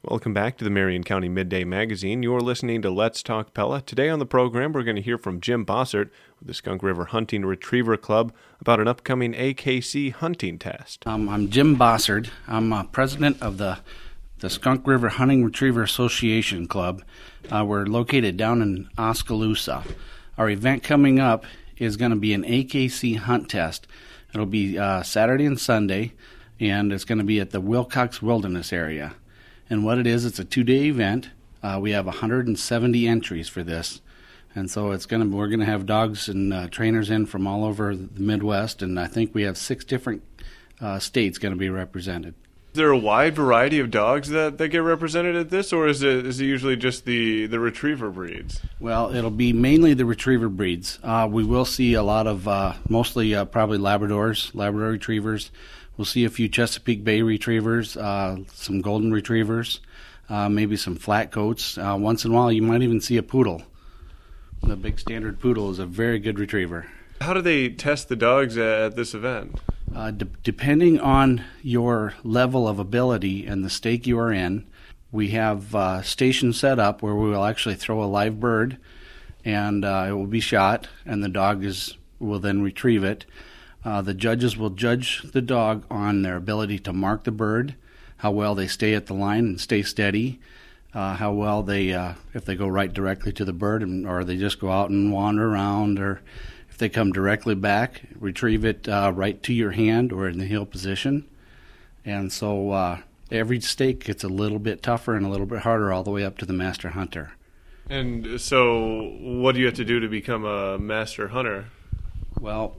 Welcome back to the Marion County Midday Magazine. You're listening to Let's Talk Pella. Today on the program, we're going to hear from Jim Bossert with the Skunk River Hunting Retriever Club about an upcoming AKC hunting test. I'm Jim Bossert. I'm president of the Skunk River Hunting Retriever Association Club. We're located down in Oskaloosa. Our event coming up is going to be an AKC hunt test. It'll be Saturday and Sunday, and it's going to be at the Wilcox Wilderness area. And what it is, it's a 2-day event. We have 170 entries for this. And so we're going to have dogs and trainers in from all over the Midwest, and I think we have 6 different states going to be represented. Is there a wide variety of dogs that get represented at this, or is it usually just the retriever breeds? Well, it'll be mainly the retriever breeds. We will see a lot of, mostly probably Labradors, Labrador retrievers. We'll see a few Chesapeake Bay retrievers, some golden retrievers, maybe some flat coats. Once in a while, you might even see a poodle. The big standard poodle is a very good retriever. How do they test the dogs at this event? Depending on your level of ability and the stake you are in, we have stations set up where we will actually throw a live bird, and it will be shot, and the dog will then retrieve it. The judges will judge the dog on their ability to mark the bird, how well they stay at the line and stay steady, how well if they go right directly to the bird, or they just go out and wander around, or if they come directly back, retrieve it right to your hand or in the heel position. And so every stake gets a little bit tougher and a little bit harder all the way up to the master hunter. And so what do you have to do to become a master hunter? Well,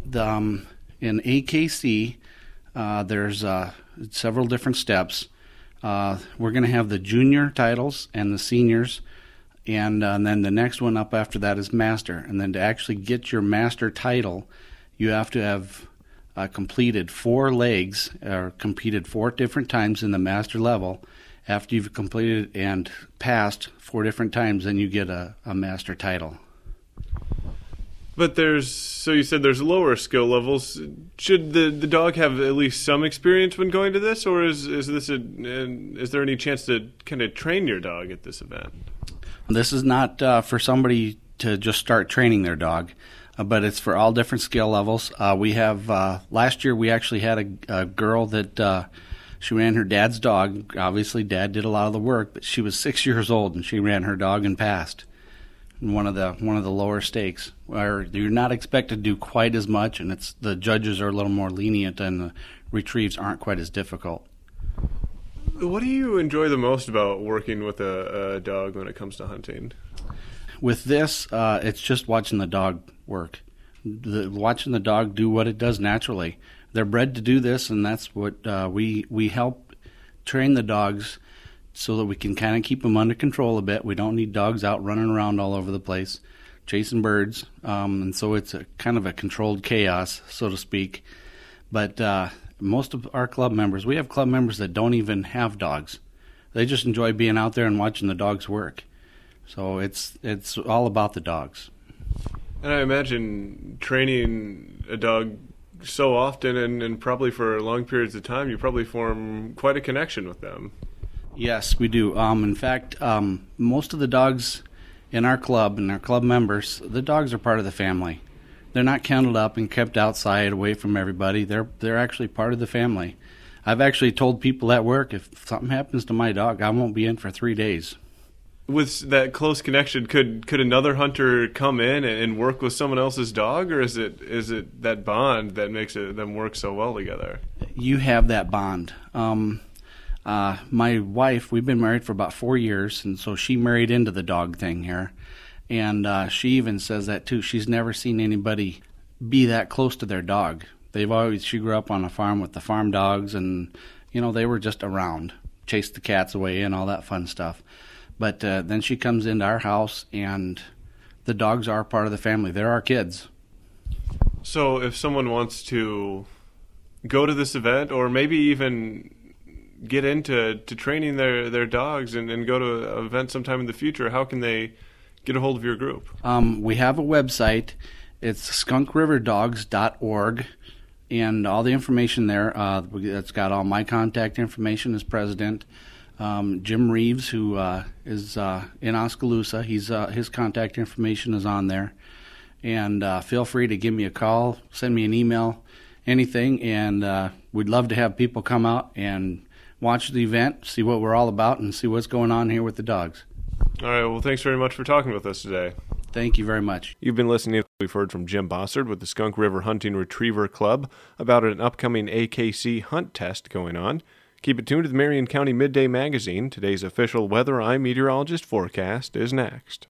in AKC, there's several different steps. We're going to have the junior titles and the seniors, and then the next one up after that is master. And then to actually get your master title, you have to have completed 4 legs, or competed 4 different times in the master level. After you've completed and passed 4 different times, then you get a master title. But so you said there's lower skill levels. Should the dog have at least some experience when going to this, or is there any chance to kind of train your dog at this event? This is not for somebody to just start training their dog, but it's for all different skill levels. We have last year we actually had a girl that she ran her dad's dog. Obviously, Dad did a lot of the work, but she was 6 years old and she ran her dog and passed. One of the lower stakes, where you're not expected to do quite as much, and the judges are a little more lenient, and the retrieves aren't quite as difficult. What do you enjoy the most about working with a dog when it comes to hunting? With this, it's just watching the dog work, watching the dog do what it does naturally. They're bred to do this, and that's what we help train the dogs so that we can kind of keep them under control a bit. We don't need dogs out running around all over the place, chasing birds, and so it's a kind of a controlled chaos, so to speak. But most of our club members, we have club members that don't even have dogs. They just enjoy being out there and watching the dogs work. So it's all about the dogs. And I imagine training a dog so often and probably for long periods of time, you probably form quite a connection with them. Yes, we do. In fact, most of the dogs in our club and our club members, the dogs are part of the family. They're not kenneled up and kept outside away from everybody. They're actually part of the family. I've actually told people at work, if something happens to my dog, I won't be in for 3 days. With that close connection, could another hunter come in and work with someone else's dog, or is it that bond that makes them work so well together? You have that bond. My wife, we've been married for about 4 years, and so she married into the dog thing here. And she even says that too. She's never seen anybody be that close to their dog. She grew up on a farm with the farm dogs, and they were just around, chased the cats away and all that fun stuff. But then she comes into our house, and the dogs are part of the family. They're our kids. So if someone wants to go to this event, or maybe even get into training their dogs and go to an event sometime in the future, how can they get a hold of your group? We have a website. It's skunkriverdogs.org, and all the information there. It's got all my contact information as president. Jim Reeves, who is in Oskaloosa. His contact information is on there. And feel free to give me a call, send me an email, anything. And we'd love to have people come out and watch the event, see what we're all about, and see what's going on here with the dogs. All right, well, thanks very much for talking with us today. Thank you very much. You've been listening. We've heard from Jim Bossard with the Skunk River Hunting Retriever Club about an upcoming AKC hunt test going on. Keep it tuned to the Marion County Midday Magazine. Today's official weather eye meteorologist forecast is next.